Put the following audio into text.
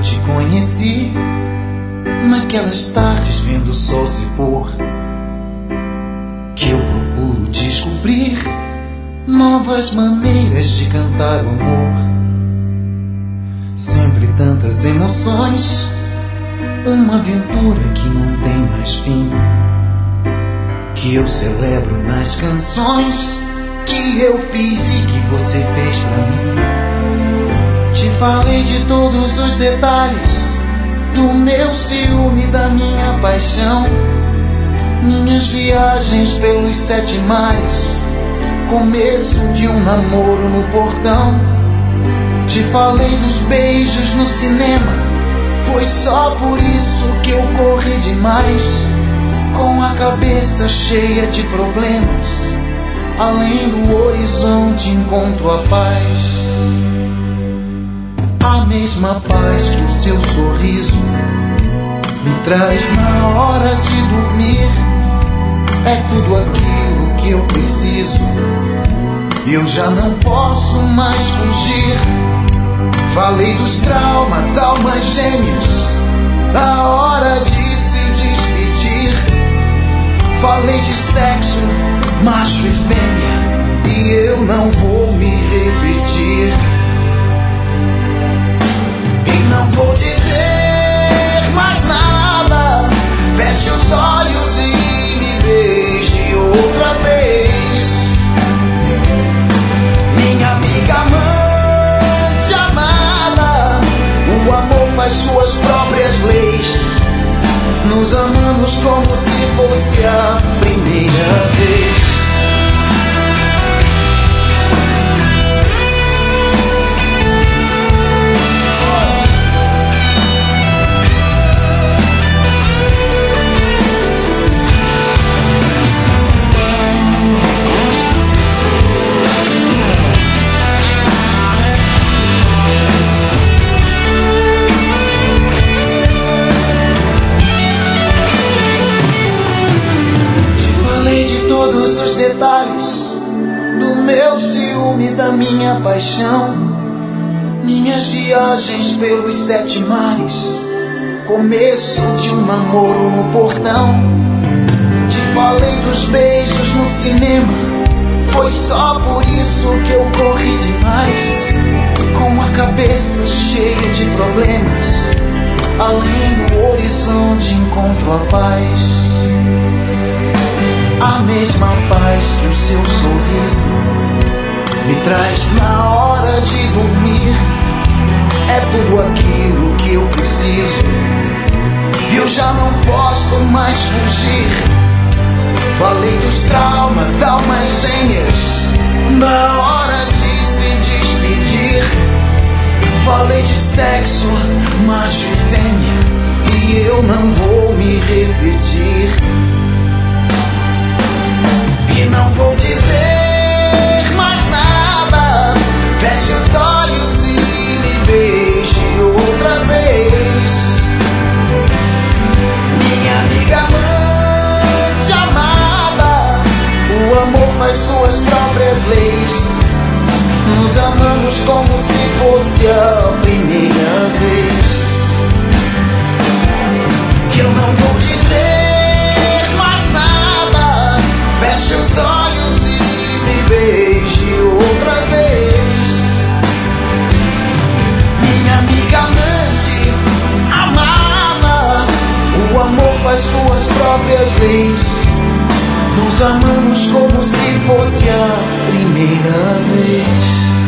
te conheci, naquelas tardes vendo o sol se pôr, que eu procuro descobrir novas maneiras de cantar o amor. Sempre tantas emoções, uma aventura que não tem mais fim, que eu celebro nas canções que eu fiz e que você fez pra mim. Te falei de todos os detalhes do meu ciúme, da minha paixão, minhas viagens pelos 7 mares, começo de um namoro no portão. Te falei dos beijos no cinema, foi só por isso que eu corri demais, com a cabeça cheia de problemas. Além do horizonte encontro a paz, a mesma paz que o seu sorriso me traz na hora de dormir. É tudo aquilo que eu preciso, eu já não posso mais fugir. Falei dos traumas, almas gêmeas, da hora de se despedir. Falei de sexo, macho e fêmea, e eu não vou me repetir. E não vou dizer mais nada, feche os olhos e me beije outra vez. Minha amiga amante amada, o amor faz suas próprias leis. Nos amamos como se fosse a primeira vez. Todos os detalhes do meu ciúme, da minha paixão, minhas viagens pelos 7 mares, começo de um namoro no portão. Te falei dos beijos no cinema, foi só por isso que eu corri demais, com a cabeça cheia de problemas. Além do horizonte encontro a paz, a mesma paz que o seu sorriso me traz na hora de dormir. É tudo aquilo que eu preciso, eu já não posso mais fugir. Falei dos traumas, almas gêmeas, na hora de se despedir. Falei de sexo, macho e fêmea, e eu não vou me repetir. E não vou dizer mais nada, feche os olhos e me beije outra vez. Minha amiga amante amada, o amor faz suas próprias leis. Nos amamos como se fosse a primeira vez. Eu não vou dizer mais nada, feche os olhos e me beije outra vez. Minha amiga amante amada, o amor faz suas próprias leis. Nos amamos como se fosse a primeira vez.